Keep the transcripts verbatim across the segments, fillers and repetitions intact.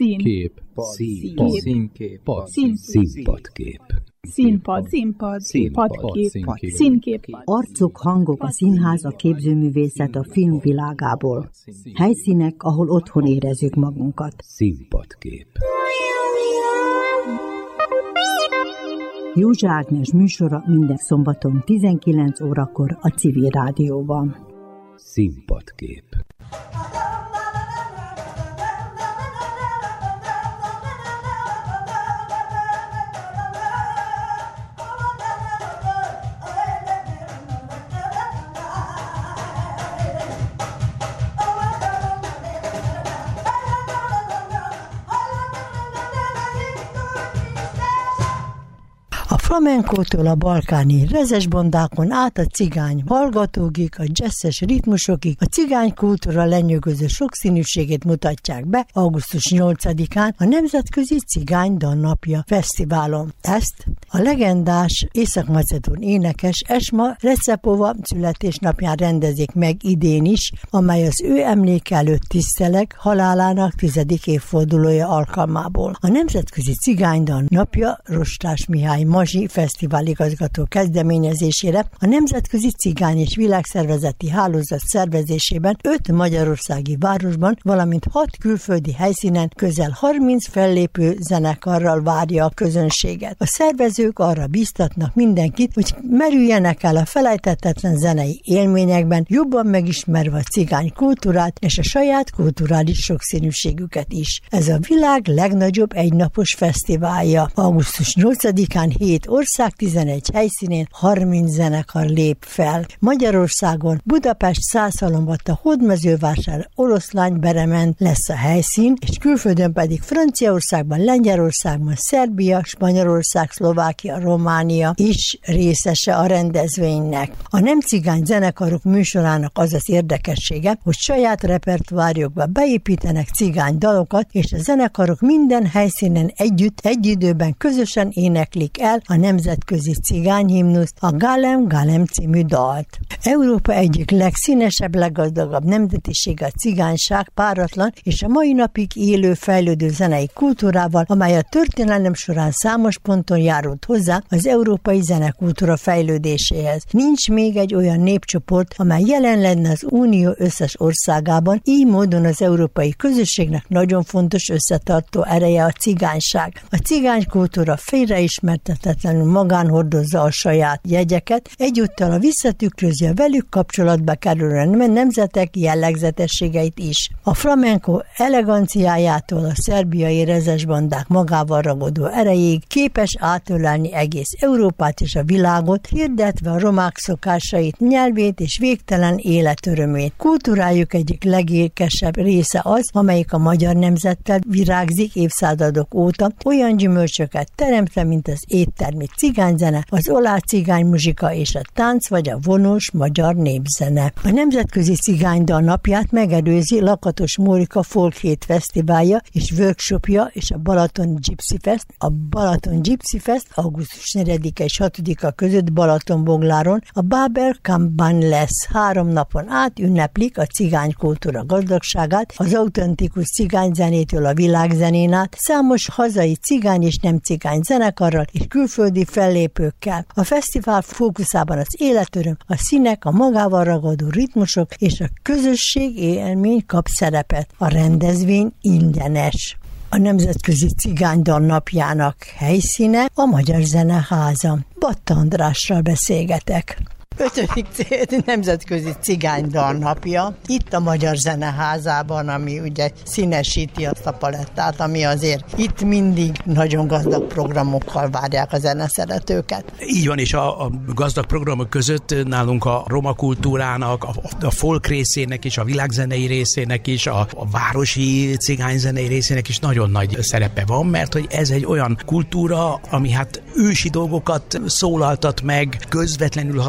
Szín. Kép. Szín. Színkép. Szín. Színpadkép. Színpad. Színpad. Padkép. Színkép. Arcok, hangok, a színház, a képzőművészet a film világából. Helyszínek, ahol otthon érezzük magunkat. Színpadkép. Józsa Ágnes műsora minden szombaton tizenkilenc órakor a Civil Rádióban. Színpadkép. A flamenkótól a balkáni rezes bondákon át a cigány hallgatógig, a jazzes ritmusokig a cigány kultúra lenyűgöző sokszínűségét mutatják be augusztus nyolcadikán a Nemzetközi Cigány Dalnapja Fesztiválon. Ezt a legendás észak-macedón énekes Esma Recepova születésnapján rendezik meg idén is, amely az ő emléke előtt tiszteleg halálának tizedik évfordulója alkalmából. A Nemzetközi Cigány Dalnapja Rostás Mihály Mazsi fesztiváligazgató kezdeményezésére a Nemzetközi Cigány és Világszervezeti Hálózat szervezésében öt magyarországi városban, valamint hat külföldi helyszínen közel harminc fellépő zenekarral várja a közönséget. A szervezők arra bíztatnak mindenkit, hogy merüljenek el a felejthetetlen zenei élményekben, jobban megismerve a cigány kultúrát és a saját kulturális sokszínűségüket is. Ez a világ legnagyobb egynapos fesztiválja. augusztus nyolcadikán hét ország tizenegy helyszínén harminc zenekar lép fel. Magyarországon Budapest, Szászhalombatta, Hódmezővásár, Oroszlány, Berement lesz a helyszín, és külföldön pedig Franciaországban, Lengyelországban, Szerbia, Spanyolország, Szlovákia, Románia is részese a rendezvénynek. A nem cigány zenekarok műsorának az az érdekessége, hogy saját repertoárjukba beépítenek cigány dalokat, és a zenekarok minden helyszínen együtt, egy időben közösen éneklik el a nemzetközi cigányhimnuszt, a Galem Galem című dalt. Európa egyik legszínesebb, leggazdagabb nemzetisége a cigányság, páratlan és a mai napig élő, fejlődő zenei kultúrával, amely a történelem során számos ponton járult hozzá az európai zenekultúra fejlődéséhez. Nincs még egy olyan népcsoport, amely jelen lenne az Unió összes országában, így módon az európai közösségnek nagyon fontos összetartó ereje a cigányság. A cigánykultúra félreismertetetlenül magán hordozza a saját jegyeket, egyúttal a visszatükrözi a velük kapcsolatba kerülő nemzetek jellegzetességeit is. A flamenco eleganciájától a szerbiai rezesbandák magával ragadó erejéig képes átölelni egész Európát és a világot, hirdetve a romák szokásait, nyelvét és végtelen életörömét. Kultúrájuk egyik legékesebb része az, amelyik a magyar nemzettel virágzik évszázadok óta, olyan gyümölcsöket teremtve, mint az éttermi cigányzene, az oláh cigány muzsika és a tánc vagy a vonós magyar népzene. A Nemzetközi Cigánydal napját megelőzi Lakatos Mórika Folk Hét Fesztiválja és workshopja és a Balaton Gypsy Fest. A Balaton Gypsy Fest augusztus negyedike és hatodika között Balatonbogláron a Babel Kampban lesz. Három napon át ünneplik a cigánykultúra gazdagságát, az autentikus cigányzenétől a világzenén át, számos hazai cigány és nem cigány zenekarral és külföldi fellépőkkel. A fesztivál fókuszában az életöröm, a színek, a magával ragadó ritmusok és a közösség élmény kap szerepet. A rendezvény ingyenes. A Nemzetközi Cigánydal napjának helyszíne a Magyar Zeneháza. Batta Andrással beszélgetek. Ötödik Nemzetközi Cigánydal napja. Itt a Magyar Zeneházában, ami ugye színesíti azt a palettát, ami azért itt mindig nagyon gazdag programokkal várják a zeneszeretőket. Így van, és a, a gazdag programok között nálunk a roma kultúrának, a, a folk részének is, a világzenei részének is, a, a városi cigányzenei részének is nagyon nagy szerepe van, mert hogy ez egy olyan kultúra, ami hát ősi dolgokat szólaltat meg, közvetlenül hat az ember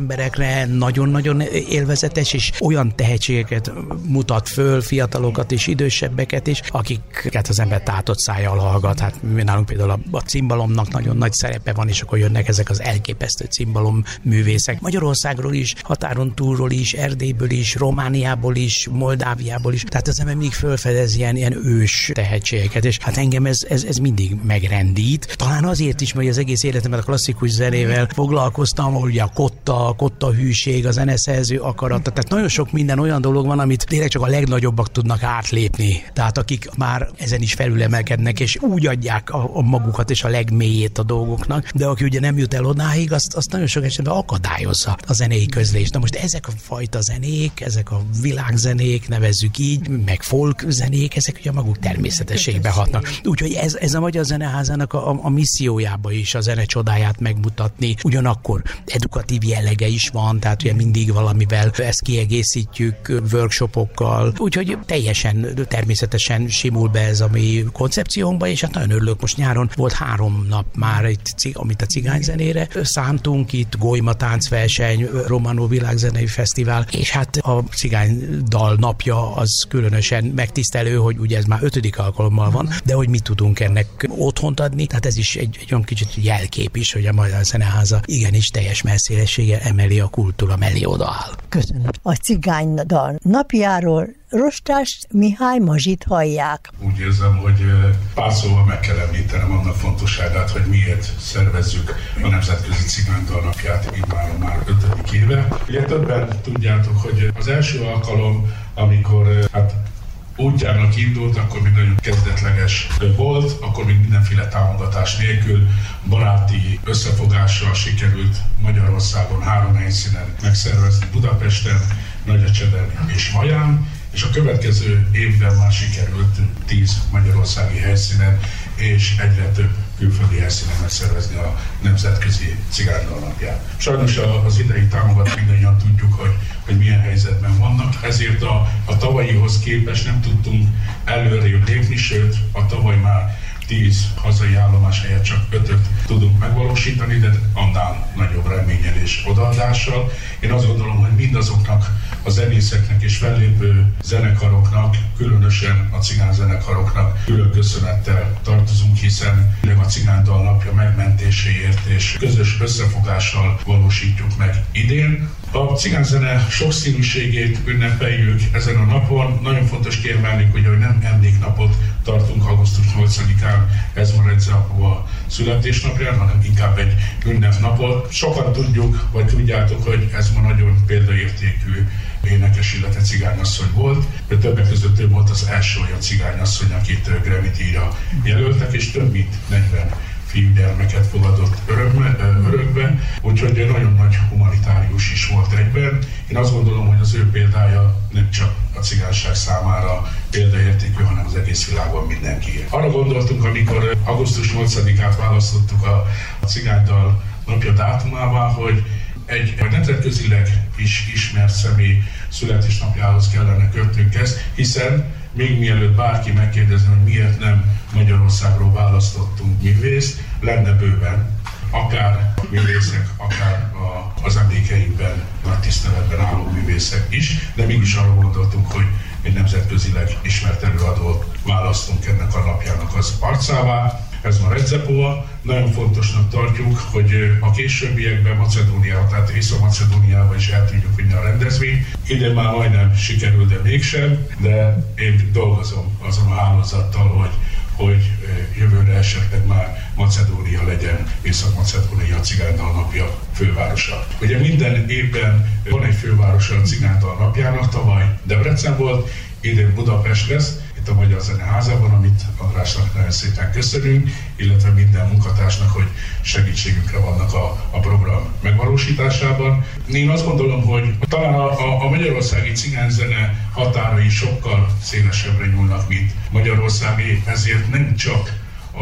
emberekre nagyon-nagyon élvezetes, és olyan tehetségeket mutat föl, fiatalokat és idősebbeket is, akiket az ember tátott szájjal hallgat. Hát nálunk például a, a cimbalomnak nagyon nagy szerepe van, és akkor jönnek ezek az elképesztő cimbalom művészek. Magyarországról is, határon túlról is, Erdélyből is, Romániából is, Moldáviából is. Tehát az ember mindig fölfedez ilyen, ilyen ős tehetségeket, és hát engem ez, ez, ez mindig megrendít. Talán azért is, mert az egész életemet a klasszikus zenével foglalkoztam, ahol ugye a kotta, a kotta hűség, a zeneszerző akarata, tehát nagyon sok minden olyan dolog van, amit tényleg csak a legnagyobbak tudnak átlépni. Tehát akik már ezen is felülemelkednek, és úgy adják a, a magukat és a legmélyét a dolgoknak, de aki ugye nem jut el odáig, azt, azt nagyon sok esetben akadályozza a zenei közlést. Na most ezek a fajta zenék, ezek a világzenék, nevezzük így, meg folk zenék, ezek ugye maguk természetességbe hatnak. Úgyhogy ez, ez a Magyar Zeneházának a, a missziójába is a zene csodáját megmutatni. Ugyanakkor edukatív jellege is van, tehát ugye mindig valamivel ezt kiegészítjük workshopokkal. Úgyhogy teljesen természetesen simul be ez a mi koncepciónkba, és hát nagyon örülök, most nyáron volt három nap már, itt, amit a cigányzenére szántunk, itt Golyma táncverseny, Romanó világzenei fesztivál, és hát a cigánydal napja az különösen megtisztelő, hogy ugye ez már ötödik alkalommal van, de hogy mit tudunk ennek otthont adni, tehát ez is egy, egy olyan kicsit jelkép is, hogy a Magyar Zeneháza igenis teljes messzélességgel emeli a kultúra mellé odaáll. Köszönöm. A cigánydal napjáról Rostás Mihály Mazsit hallják. Úgy érzem, hogy pár szóval meg kell említenem annak fontosságát, hogy miért szervezzük a Nemzetközi Cigánydal napját immár már ötödik éve. Ugye többen tudjátok, hogy az első alkalom, amikor hát útjának indult, akkor még nagyon kezdetleges volt, akkor még mindenféle támogatás nélkül, baráti összefogással sikerült Magyarországon három helyszínen megszervezni, Budapesten, Nagyecseden és Vaján, és a következő évben már sikerült tíz magyarországi helyszínen és egyre több külföldi helyszínen megszervezni a Nemzetközi Cigánydal napját. Sajnos az idei támogat mindannyian tudjuk, hogy, hogy milyen helyzetben vannak, ezért a, a tavalyihoz képest nem tudtunk előrébb lépni, sőt a tavaly már tíz hazai állomás helyett csak ötöt tudunk megvalósítani, de annál nagyobb reménnyel és odaadással. Én azt gondolom, hogy mindazoknak a zenészeknek és fellépő zenekaroknak, különösen a cigányzenekaroknak külön köszönettel tartozunk, hiszen a Cigánydal napja megmentéséért és közös összefogással valósítjuk meg idén. A cigányzene sokszínűségét ünnepeljük ezen a napon. Nagyon fontos kiemelni, hogy nem emléknapot tartunk augusztus nyolcadikán, ez van Redzsapova születésnapján, hanem inkább egy ünnepnapot. Sokan tudjuk, vagy tudjátok, hogy ez ma nagyon példaértékű énekes, illetve cigányasszony volt, de többek között ő volt az első olyan cigányasszony, akit Grammy-díjra jelöltek, és több mint negyven fiúgyermeket fogadott örökbe, örökbe, úgyhogy nagyon nagy humanitárius is volt egyben. Én azt gondolom, hogy az ő példája nem csak a cigányság számára példaértékű, hanem az egész világon mindenki. Arra gondoltunk, amikor augusztus nyolcadikát választottuk a, a Cigánydal napja dátumává, hogy egy nemzetközileg is ismert személy születésnapjához kellene kötnünk ezt, hiszen még mielőtt bárki megkérdezni, hogy miért nem Magyarországról választottunk művészt, lenne bőven, akár művészek, akár a, az emlékeinkben nagy tiszteletben álló művészek is, de mégis arra gondoltunk, hogy egy nemzetközileg ismert előadót választunk ennek a napjának az arcává. Ez a Redzsapova. Nagyon fontosnak tartjuk, hogy a későbbiekben Macedóniába, tehát Észak-Macedóniába is el tudjuk vinni a rendezvényt. Ide már majdnem sikerül, de mégsem, de én dolgozom azon a hálózattal, hogy, hogy jövőre esetleg már Macedónia legyen, Észak-Macedónia a Cigánydal napja fővárosa. Ugye minden évben van egy fővárosa a Cigánydal napjának, tavaly Debrecen volt, idén Budapest lesz, itt a Magyar Zeneházában, amit Andrásnak nagyon szépen köszönünk, illetve minden munkatársnak, hogy segítségünkre vannak a, a program megvalósításában. Én azt gondolom, hogy talán a, a, a magyarországi cigányzene határai sokkal szélesebbre nyúlnak, mint Magyarországi, ezért nem csak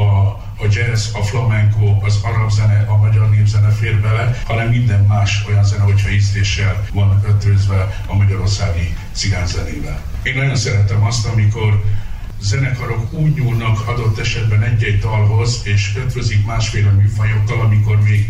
a a jazz, a flamenco, az arab zene, a magyar népzene fér bele, hanem minden más olyan zene, hogyha ízléssel van ötvözve a magyarországi cigányzenével. Én nagyon szeretem azt, amikor zenekarok úgy nyúlnak adott esetben egy-egy dalhoz, és ötvözik másféle műfajokkal, amikor még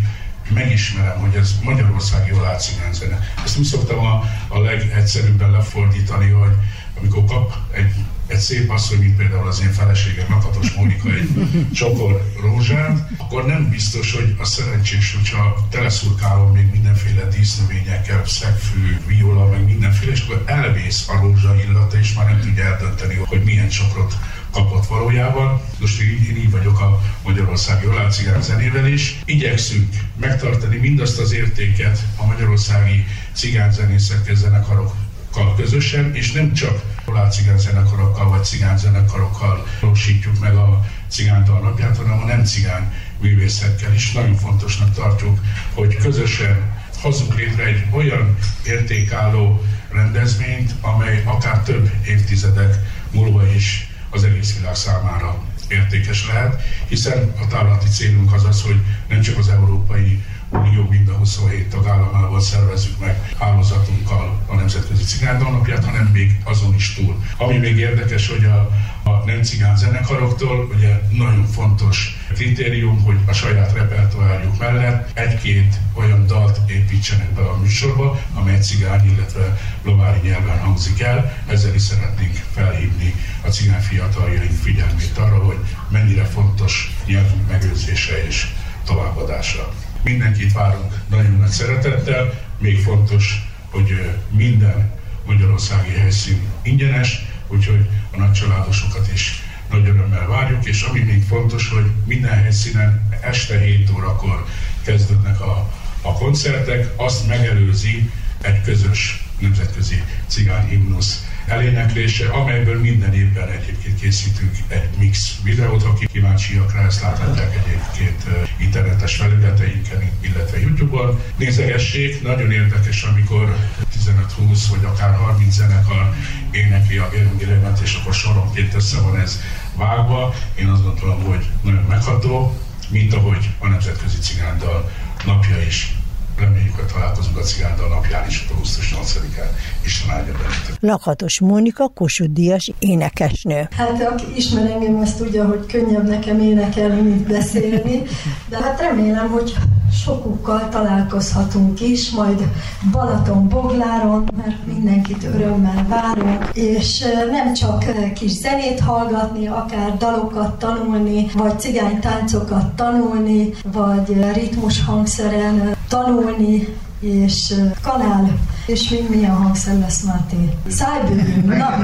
megismerem, hogy ez magyarországi oláh cigányzene. Ezt úgy szoktam a, a legegyszerűbben lefordítani, hogy amikor kap egy, egy szép asszony, mint például az én feleségem, Lakatos Mónika egy csokor rózsát, akkor nem biztos, hogy a szerencsés, hogyha teleszurkálom még mindenféle dísznövényekkel, szegfű, viola, meg mindenféle, és akkor elvész a rózsa illata, és már nem tudja eldönteni, hogy milyen csokrot kapott valójában. Most én így vagyok a magyarországi oláh cigány zenével is. Igyekszünk megtartani mindazt az értéket a magyarországi cigányzenészekkel, zenekarokkal közösen, és nem csak oláh cigányzenekarokkal vagy cigányzenekarokkal valósítjuk meg a cigánydal napját, hanem a nem cigány művészetkel is. Nagyon fontosnak tartjuk, hogy közösen hozzunk létre egy olyan értékálló rendezvényt, amely akár több évtizedek múlva is az egész világ számára értékes lehet, hiszen a távlati célunk az az, hogy nem csak az Európai Unió mind a huszonhét tagállamával szervezzük meg hálózatunkkal a Nemzetközi Cigánydal napját, hanem még azon is túl. Ami még érdekes, hogy a, a nem cigány zenekaroktól ugye nagyon fontos kritérium, hogy a saját repertoárjuk mellett egy-két olyan dalt építsenek be a műsorba, amely cigány, illetve lovári nyelven hangzik el. Ezzel is szeretnénk felhívni a cigány fiataljaink figyelmét arra, hogy mennyire fontos nyelvünk megőrzése és továbbadása. Mindenkit várunk nagyon nagy szeretettel, még fontos, hogy minden magyarországi helyszín ingyenes, úgyhogy a nagycsaládosokat is nagy örömmel várjuk, és ami még fontos, hogy minden helyszínen este hét órakor kezdődnek a, a koncertek, azt megelőzi egy közös nemzetközi cigányhimnusz eléneklése, amelyből minden évben egyébként készítünk egy mix videót, akik kíváncsiak rá, ezt láthatják egyébként internetes felületeinken, illetve YouTube-on. Nézegessék, nagyon érdekes, amikor tizenöt-húsz vagy akár harminc zenekar énekli a Gérüngiremet, és akkor soronként össze van ez vágva. Én azt gondolom, hogy nagyon megható, mint ahogy a Nemzetközi Cigánydal napja is. Reméljük, hogy találkozunk a Cigánydal napján is, augusztus nyolcadikán, Isten áldja benneteket. Lakatos Mónika, Kossuth Díjas énekesnő. Hát aki ismer engem, azt tudja, hogy könnyebb nekem énekelni, mint beszélni, de hát remélem, hogy sokukkal találkozhatunk is, majd Balaton-Bogláron, mert mindenkit örömmel várunk, és nem csak kis zenét hallgatni, akár dalokat tanulni, vagy cigánytáncokat tanulni, vagy ritmus hangszeren tanulni, és kanál, és még milyen hangszer lesz, Máté? Szájbőgő, na!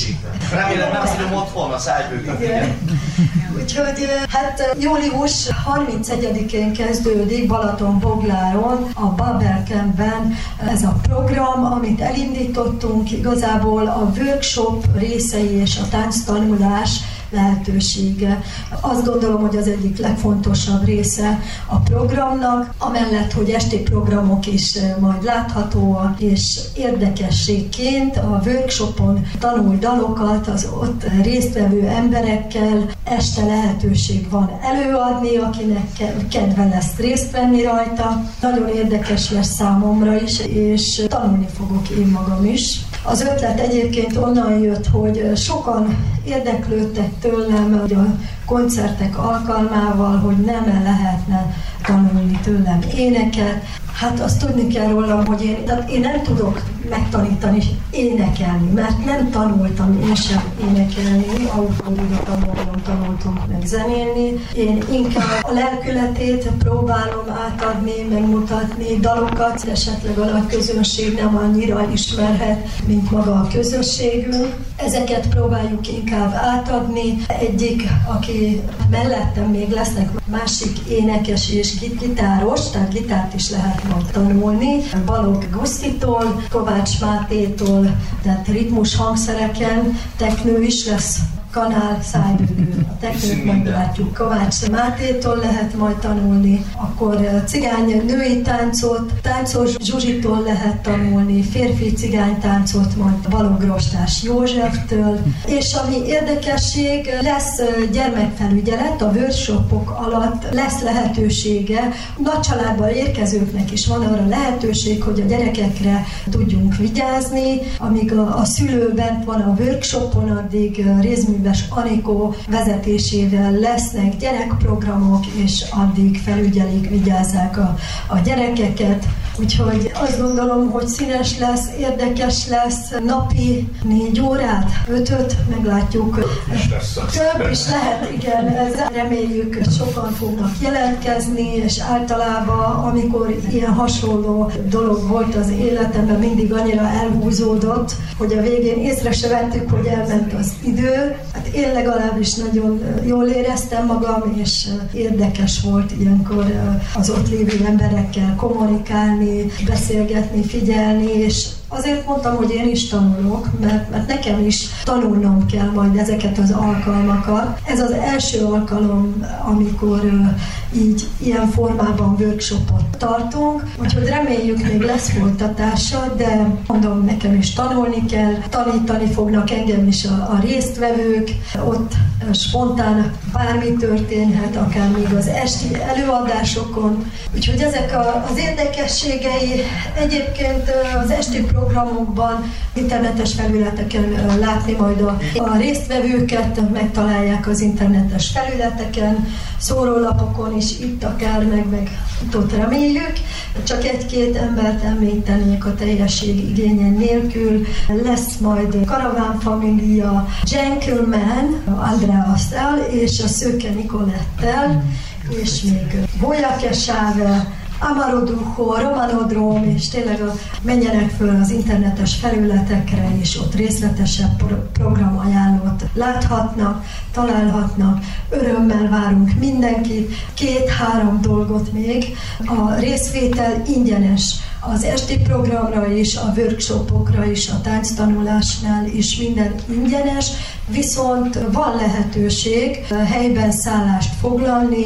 Remélem nem tudom otthon a szájbőgőt. Úgyhogy hát július harmincegyedikén kezdődik Balaton-Bogláron, a Babel Campben ez a program, amit elindítottunk, igazából a workshop részei és a tánctanulás lehetősége. Azt gondolom, hogy az egyik legfontosabb része a programnak, amellett, hogy esti programok is majd láthatóak, és érdekességként a workshopon tanul dalokat az ott résztvevő emberekkel, este lehetőség van előadni, akinek kedve lesz részt venni rajta. Nagyon érdekes lesz számomra is, és tanulni fogok én magam is. Az ötlet egyébként onnan jött, hogy sokan érdeklődtek tőlem, hogy a koncertek alkalmával, hogy nem lehetne tanulni tőlem éneket. Hát azt tudni kell rólam, hogy én, tehát én nem tudok megtanítani énekelni, mert nem tanultam én sem énekelni, autodidakta módon tanultunk meg zenélni. Én inkább a lelkületét próbálom átadni, megmutatni dalokat, esetleg a nagy közönség nem annyira ismerhet, mint maga a közösségünk. Ezeket próbáljuk inkább átadni. Egyik, aki mellettem még lesznek másik énekes és gitáros, tehát gitárt is lehet majd tanulni. Balogh Gusztitól, Kovács Mátétól, tehát ritmus hangszereken, teknő is lesz, kanál, szájbőgő. A teknőt meglátjuk. Kovács Mátétól lehet majd tanulni, akkor cigány női táncot, táncos Zsuzsitól lehet tanulni, férfi cigánytáncot majd Balogh Rostás Józseftől, és ami érdekesség, lesz gyermekfelügyelet, a workshopok alatt lesz lehetősége, nagy családban érkezőknek is van arra lehetőség, hogy a gyerekekre tudjunk vigyázni, amíg a, a szülő bent van a workshopon, addig részmű Széndes Anikó vezetésével lesznek gyerekprogramok, és addig felügyelik, vigyázzák a, a gyerekeket. Úgyhogy azt gondolom, hogy színes lesz, érdekes lesz, napi négy órát, ötöt, meglátjuk. Több is lehet, igen, ezzel reméljük, sokan fognak jelentkezni, és általában, amikor ilyen hasonló dolog volt az életemben, mindig annyira elhúzódott, hogy a végén észre se vettük, hogy elment az idő. Hát én legalábbis nagyon jól éreztem magam, és érdekes volt ilyenkor az ott lévő emberekkel kommunikálni, beszélgetni, figyelni, és azért mondtam, hogy én is tanulok, mert, mert nekem is tanulnom kell majd ezeket az alkalmakat. Ez az első alkalom, amikor uh, így ilyen formában workshopot tartunk, úgyhogy reméljük, még lesz folytatása, de mondom, nekem is tanulni kell, tanítani fognak engem is a, a résztvevők, ott uh, spontán bármi történhet, akár még az esti előadásokon. Úgyhogy ezek a, az érdekességei egyébként uh, az esti programokban, internetes felületeken látni majd a, a résztvevőket, megtalálják az internetes felületeken, szórólapokon is, itt akár meg, meg ott reméljük. Csak egy-két embert említenék a teljesség igényen nélkül. Lesz majd Karaván Família, Gentleman, Andreasszal és a Szőke Nikolettel, és még Bolyakesával, Amaroduho, Romanodrom, és tényleg a, menjenek föl az internetes felületekre, és ott részletesebb pro- programajánlót láthatnak, találhatnak. Örömmel várunk mindenkit. Két-három dolgot még. A részvétel ingyenes. Az esti programra is, a workshopokra is, a tánctanulásnál is minden ingyenes, viszont van lehetőség helyben szállást foglalni,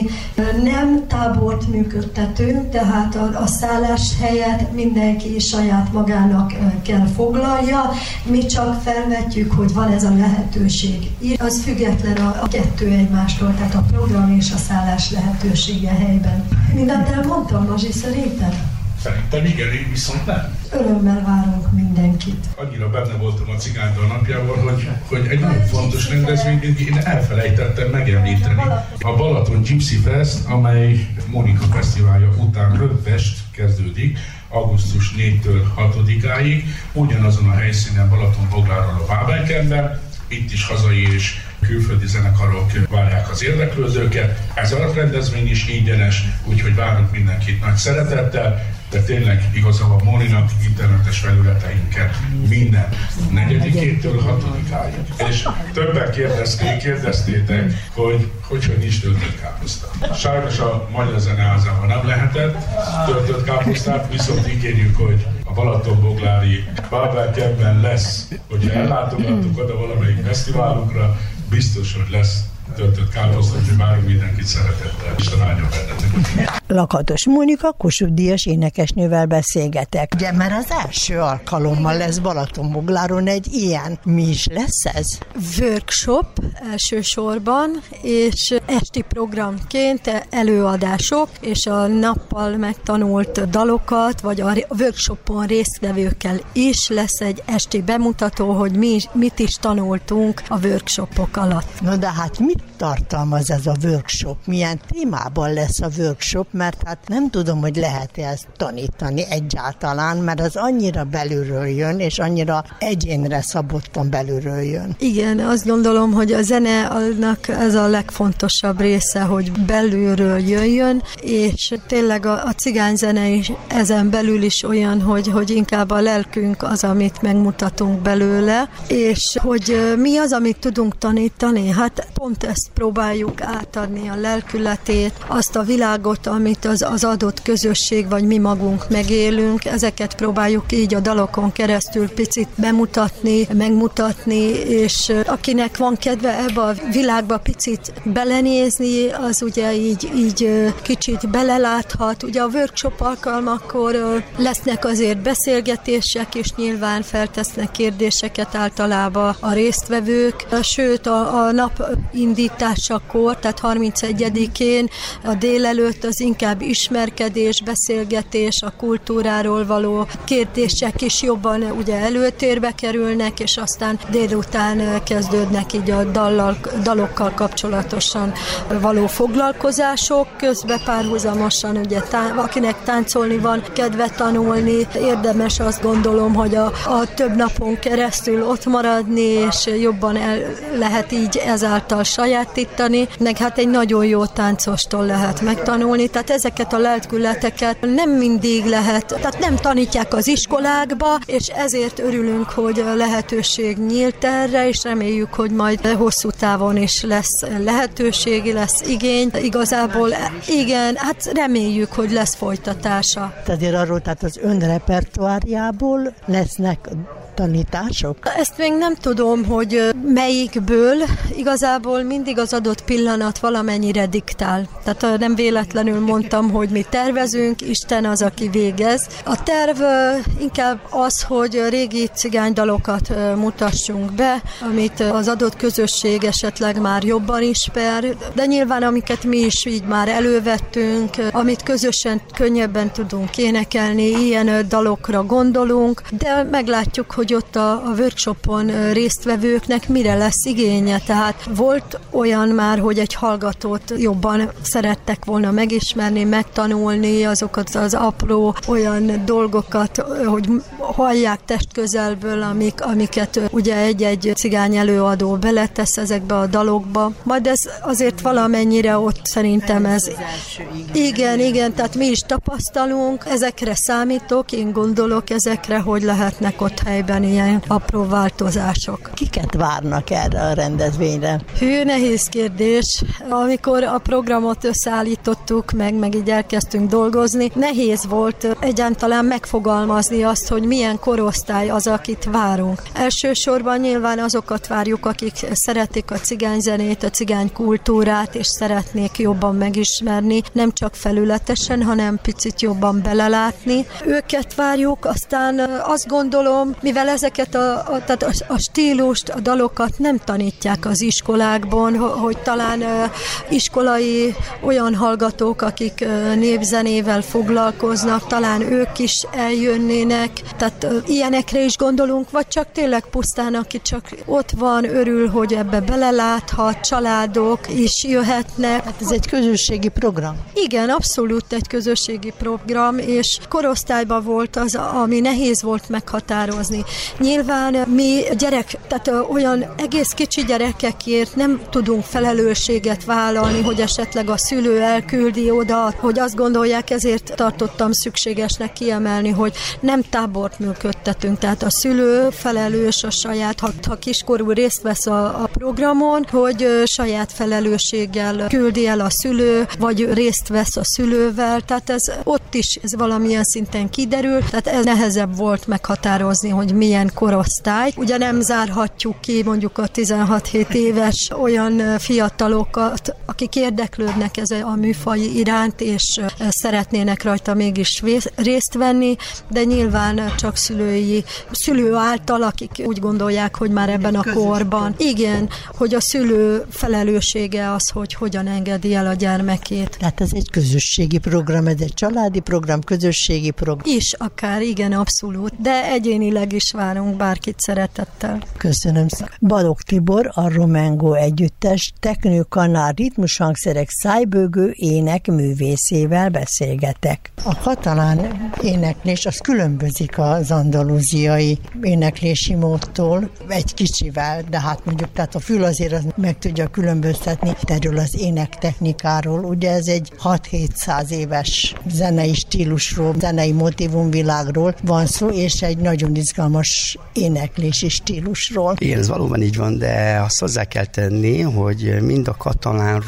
nem tábort működtetünk, tehát a, a szállás helyet mindenki saját magának kell foglalja, mi csak felvetjük, hogy van ez a lehetőség. Az független a, a kettő egymástól, tehát a program és a szállás lehetősége helyben. Mindent elmondtam, Mazsi, szerintem? Szerintem igen, én viszont nem. Örömmel várunk mindenkit. Annyira benne voltam a Cigánydal napjával, hogy, hogy egy nagyon fontos rendezvényt én elfelejtettem megemlíteni. A Balaton Gypsy Fest, amely Monika Fesztiválja után rövidest kezdődik, augusztus négytől hatodikáig, ugyanazon a helyszínen Balatonbogláron a Bábelkenben, itt is hazai és külföldi zenekarok várják az érdeklődőket. Ez a rendezvény is ingyenes, úgyhogy várunk mindenkit nagy szeretettel, de tényleg igaza van Móninak, internetes felületeinket minden negyedikétől hatodikáig. És többen kérdezték, kérdeztétek, hogy hogy, hogy nincs töltött káposzta. Sajnos a Magyar Zeneházában nem lehetett töltött káposztát, viszont ígérjük, hogy a Balatonboglári Bábelkenben lesz, hogyha ellátogatunk oda valamelyik fesztiválunkra, biztos, hogy lesz töltött káposzta, hogy várunk mindenkit szeretettel, és találjon benneteket. Lakatos Mónika Kossuth Díjas énekesnővel beszélgetek. Ugye, mert az első alkalommal lesz Balatonbogláron egy ilyen. Mi is lesz ez? Workshop elsősorban, és esti programként előadások, és a nappal megtanult dalokat, vagy a workshopon résztvevőkkel is lesz egy esti bemutató, hogy mi, mit is tanultunk a workshopok alatt. Na de hát mit tartalmaz ez a workshop? Milyen témában lesz a workshop? Mert hát nem tudom, hogy lehet-e ezt tanítani egyáltalán, mert az annyira belülről jön, és annyira egyénre szabottan belülről jön. Igen, azt gondolom, hogy a zene annak ez a legfontosabb része, hogy belülről jöjjön, és tényleg a, a cigányzene is ezen belül is olyan, hogy, hogy inkább a lelkünk az, amit megmutatunk belőle, és hogy mi az, amit tudunk tanítani? Hát pont ezt próbáljuk átadni, a lelkületét, azt a világot, amit az, az adott közösség, vagy mi magunk megélünk, ezeket próbáljuk így a dalokon keresztül picit bemutatni, megmutatni, és akinek van kedve ebbe a világba picit belenézni, az ugye így, így kicsit beleláthat. Ugye a workshop alkalmakkor lesznek azért beszélgetések, és nyilván feltesznek kérdéseket általában a résztvevők, sőt a, a nap elindításakor, tehát harmincegyedikén a délelőtt az inkább ismerkedés, beszélgetés, a kultúráról való kérdések is jobban ugye előtérbe kerülnek, és aztán délután kezdődnek így a dallal, dalokkal kapcsolatosan való foglalkozások, közben párhuzamosan ugye tá- akinek táncolni van, kedve tanulni, érdemes azt gondolom, hogy a, a több napon keresztül ott maradni, és jobban el lehet így ezáltal sajátítani, meg hát egy nagyon jó táncostól lehet megtanulni, tehát ezeket a lelkületeket nem mindig lehet, tehát nem tanítják az iskolákba, és ezért örülünk, hogy lehetőség nyílt erre, és reméljük, hogy majd hosszú távon is lesz lehetőség, lesz igény. Igazából igen, hát reméljük, hogy lesz folytatása. Tehát arról, tehát az ön repertoárjából lesznek tanítások? Ezt még nem tudom, hogy melyikből. Igazából mindig az adott pillanat valamennyire diktál. Tehát nem véletlenül mondtam, hogy mi tervezünk, Isten az, aki végez. A terv inkább az, hogy régi cigánydalokat mutassunk be, amit az adott közösség esetleg már jobban ismer, de nyilván amiket mi is így már elővettünk, amit közösen könnyebben tudunk énekelni, ilyen dalokra gondolunk, de meglátjuk, hogy ott a, a workshopon résztvevőknek mire lesz igénye. Tehát volt olyan már, hogy egy hallgatót jobban szerettek volna megismerni, megtanulni azokat az apró olyan dolgokat, hogy hallják testközelből, amik, amiket ugye egy-egy cigány előadó beletesz ezekbe a dalokba. Majd ez azért valamennyire ott szerintem ez... Igen, igen, tehát mi is tapasztalunk, ezekre számítok, én gondolok ezekre, hogy lehetnek ott helyben ilyen apró változások. Kiket várnak erre a rendezvényre? Hű, nehéz kérdés. Amikor a programot összeállítottuk, meg, meg így elkezdtünk dolgozni, nehéz volt egyáltalán megfogalmazni azt, hogy milyen korosztály az, akit várunk. Elsősorban nyilván azokat várjuk, akik szeretik a cigányzenét, a cigány kultúrát, és szeretnék jobban megismerni, nem csak felületesen, hanem picit jobban belelátni. Őket várjuk, aztán azt gondolom, mivel ezeket a, a, tehát a, a stílust, a dalokat nem tanítják az iskolákban, hogy talán uh, iskolai olyan hallgatók, akik uh, népzenével foglalkoznak, talán ők is eljönnének, tehát uh, ilyenekre is gondolunk, vagy csak tényleg pusztán, aki csak ott van, örül, hogy ebbe beleláthat, családok is jöhetnek. Hát ez egy közösségi program. Igen, abszolút egy közösségi program, és korosztályban volt az, ami nehéz volt meghatározni. Nyilván mi gyerek, tehát olyan egész kicsi gyerekekért nem tudunk felelősséget vállalni, hogy esetleg a szülő elküldi oda, hogy azt gondolják, ezért tartottam szükségesnek kiemelni, hogy nem tábort működtetünk, tehát a szülő felelős a saját, ha, ha kiskorú részt vesz a, a programon, hogy saját felelősséggel küldi el a szülő, vagy részt vesz a szülővel, tehát ez ott is ez valamilyen szinten kiderül, tehát ez nehezebb volt meghatározni, hogy milyen korosztály. Ugye nem zárhatjuk ki mondjuk a tizenhat-hét éves olyan fiatalokat, akik érdeklődnek ez a műfaj iránt, és szeretnének rajta mégis részt venni, de nyilván csak szülői, szülő által, akik úgy gondolják, hogy már ebben a korban. Igen, hogy a szülő felelőssége az, hogy hogyan engedi el a gyermekét. Tehát ez egy közösségi program, ez egy családi program, közösségi program. Is akár, igen, abszolút, de egyénileg is várunk bárkit szeretettel. Köszönöm szépen. Balogh Tibor, a Romengo együttes teknőkanál ritmushangszerek szájbőgő ének művészével beszélgetek. A katalán éneklés az különbözik az andalúziai éneklési módtól egy kicsivel, de hát mondjuk tehát a fül azért az meg tudja különböztetni erről az énektechnikáról. Ugye ez egy hat-hétszáz éves zenei stílusról, zenei motivumvilágról van szó, és egy nagyon izgalmas éneklési stílusról. Igen, ez valóban így van, de azt hozzá kell tenni, hogy mind a katalán,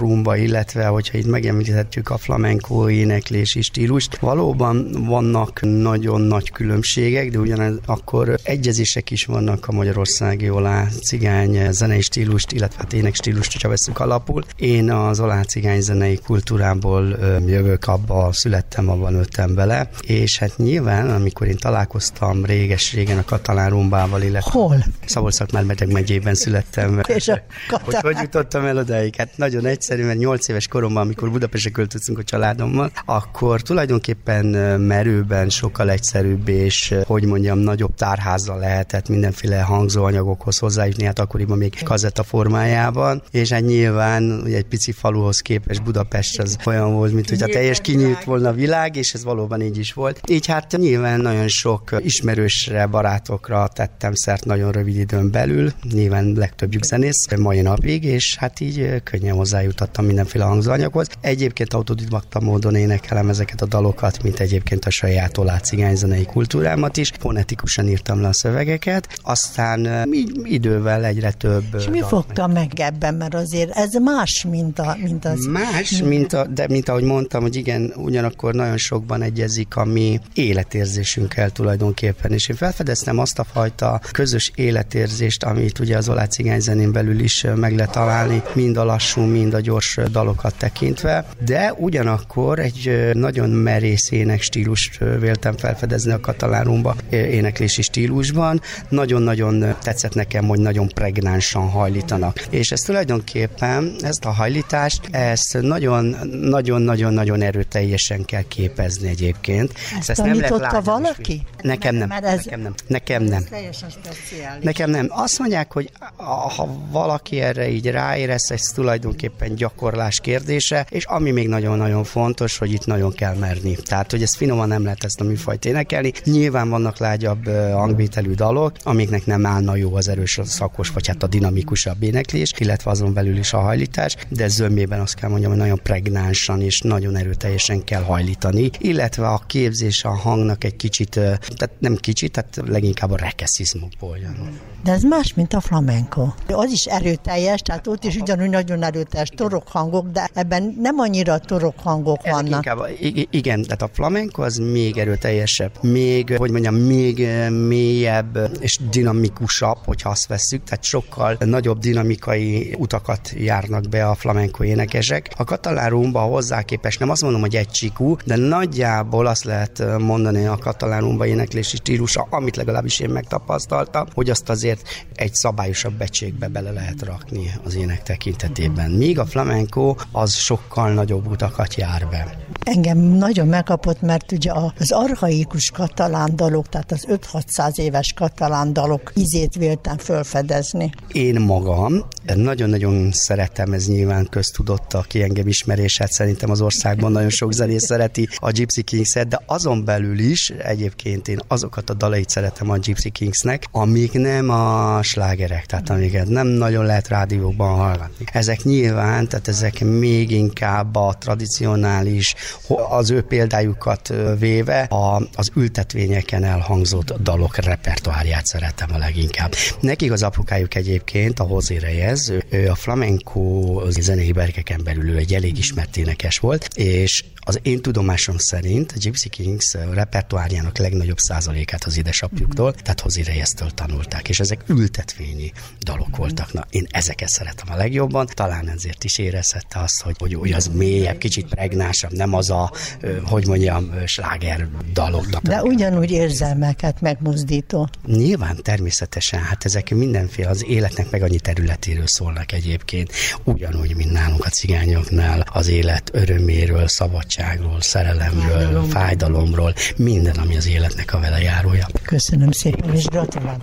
rumba, illetve hogyha itt megemlíthetjük a flamenco éneklési stílust, valóban vannak nagyon nagy különbségek, de ugyanakkor egyezések is vannak a magyarországi olá cigány zenei stílust, illetve hát ének stílust, hogyha veszünk alapul. Én az olá cigány zenei kultúrából ö, jövök, abba születtem, abban nőttem bele, és hát nyilván, amikor én találkoztam réges-régen a katalán rumbával, illetve hol? Szabolcs-Szatmár-Medeg megyében születtem. És a hogy hogy jutottam el odáig? Hát nagyon egyszerű, mert nyolc éves koromban, amikor Budapestre költöztünk a családommal, akkor tulajdonképpen merőben sokkal egyszerűbb és, hogy mondjam, nagyobb tárházzal lehetett mindenféle hangzóanyagokhoz hozzájutni, hát akkoriban még kazetta formájában, és hát nyilván ugye egy pici faluhoz képest Budapest az olyan volt, mint hogy a teljes kinyílt volna a világ, és ez valóban így is volt. Így hát nyilván nagyon sok ismerősre, barátokra tettem szert nagyon rövid időn belül, nyilván legtöbbjük zenész mai napig, és hát így könnyen hozzájutottam mindenféle hangzóanyaghoz. Egyébként autodidakta módon énekelem ezeket a dalokat, mint egyébként a saját olá cigányzenei kultúrámat is. Fonetikusan írtam le a szövegeket, aztán idővel egyre több. És mi fogta meg ebben, mert azért ez más, mint, a, mint az... Más, mint a, de mint ahogy mondtam, hogy igen, ugyanakkor nagyon sokban egyezik a mi életérzésünkkel tulajdonképpen, és én felfedeztem azt a fajta közös életérzést, amit ugye az olá cigányzenén belül is meg lehet találni, mind a lassú, mind a gyors dalokat tekintve, de ugyanakkor egy nagyon merész ének stílust véltem felfedezni a katalán rumba éneklési stílusban. Nagyon-nagyon tetszett nekem, hogy nagyon pregnánsan hajlítanak. És ez tulajdonképpen, ezt a hajlítást, ezt nagyon-nagyon-nagyon erőteljesen kell képezni egyébként. Ezt, ezt tanította valaki? Nekem nem. Ez, nekem nem. Nekem nem. Teljesen speciális. Nekem nem. Azt mondják, hogy ha valaki erre így ráérez, ez tulajdonképpen gyakorlás kérdése, és ami még nagyon-nagyon fontos, hogy itt nagyon kell merni. Tehát, hogy ez finoman nem lehet ezt a műfajt énekelni. Nyilván vannak lágyabb hangvételű dalok, amiknek nem állna jó az erős, a szakos, vagy hát a dinamikusabb éneklés, illetve azon belül is a hajlítás, de zömmében azt kell mondjam, hogy nagyon pregnánsan és nagyon erőteljesen kell hajlítani, illetve a képzés a hangnak egy kicsit, tehát nem kicsit, tehát leginkább a rekeszizmusból jön. De ez más, mint a flamenco. Az is erőteljes, tehát ott is ugyanúgy nagyon erőteljes torokhangok, de ebben nem annyira torokhangok vannak. Inkább, igen, tehát a flamenco az még erőteljesebb, még, hogy mondjam, még mélyebb és dinamikusabb, hogyha azt vesszük, tehát sokkal nagyobb dinamikai utakat járnak be a flamenco énekesek. A katalán rumba hozzá képest nem azt mondom, hogy egycsíkú, de nagyjából azt lehet mondani a katalán rumba éneklési stílusa, amit legalábbis én megtapasztaltam, hogy azt azért egy szabályosabb becsségbe bele lehet rakni az ének tekintetében. Míg a flamenco az sokkal nagyobb utakat jár be. Engem nagyon megkapott, mert ugye az archaikus katalán dalok, tehát az öt-hatszáz éves katalán dalok ízét véltem felfedezni. Én magam nagyon-nagyon szeretem, ez nyilván köztudott, aki engem ismerés, hát szerintem az országban nagyon sok zenész szereti a Gypsy Kings-et, de azon belül is egyébként én azokat a dalait szeretem a Gypsy Kingsnek, amik nem a slágerek, tehát amiket nem nagyon lehet rádióban hallgatni. Ezek nyilván, tehát ezek még inkább a tradicionális, az ő példájukat véve a, az ültetvényeken elhangzott dalok repertoárját szeretem a leginkább. Nekik az apukájuk egyébként, a José Reyes, ő a flamenco zenei berkeken belül ő egy elég ismert énekes volt, és az én tudomásom szerint a Gypsy Kings repertoárjának legnagyobb százalékát az édesapjuktól, tehát José Reyes-től tanulták, és ezek ültetvényi dalok voltak. Na, én ezeket szeretem a legjobban, talán ezért is érezhette azt, hogy, hogy, hogy az mélyebb, kicsit pregnásabb, nem az a, hogy mondjam, sláger dalok. De ugyanúgy érzelmeket megmozdító. Nyilván, természetesen, hát ezek mindenféle az életnek meg annyi területéről szólnak egyébként, ugyanúgy, mint nálunk a cigányoknál, az élet öröméről, szabadságról, szerelemről, fájdalomról, fájdalomról, minden, ami az életnek a vele járója. Köszönöm szépen, és gratulálok.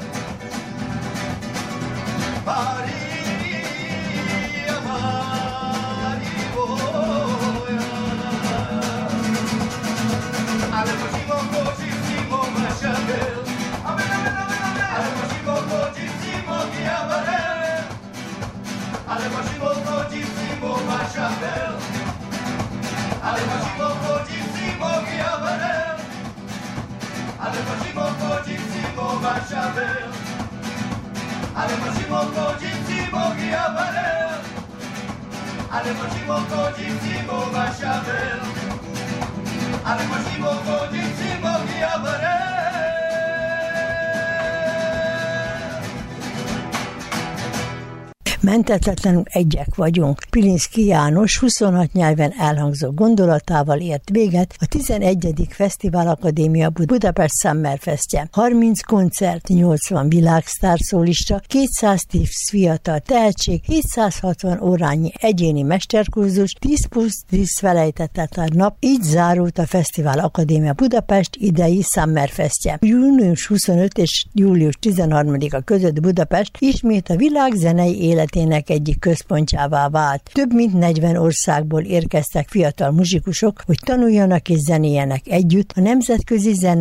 Maria, Maria. Bashabel, ale Mashimoko Gypsy Mogia Barel, ale Mashimoko Gypsy Mo Bashabel, ale Mashimoko Gypsy Mogia Barel, ale Mashimoko Gypsy Mo Bashabel, ale Mashimoko Gypsy Mogia Barel. Menthetetlenül egyek vagyunk. Pilinszky János huszonhat nyelven elhangzó gondolatával ért véget a tizenegyedik Fesztivál Akadémia Budapest Summer Festje. harminc koncert, nyolcvan világsztárszólista, kétszáztíz fiatal tehetség, hétszázhatvan órányi egyéni mesterkurzus, tíz plusz tíz felejthetetlen nap, így zárult a Fesztivál Akadémia Budapest idei Summer Festje. június huszonötödike és július tizenharmadika között Budapest ismét a világ zenei életének egyik központjává vált. Több mint negyven országból érkeztek fiatal muzsikusok, hogy tanuljanak és zenéljenek együtt a nemzetközi zene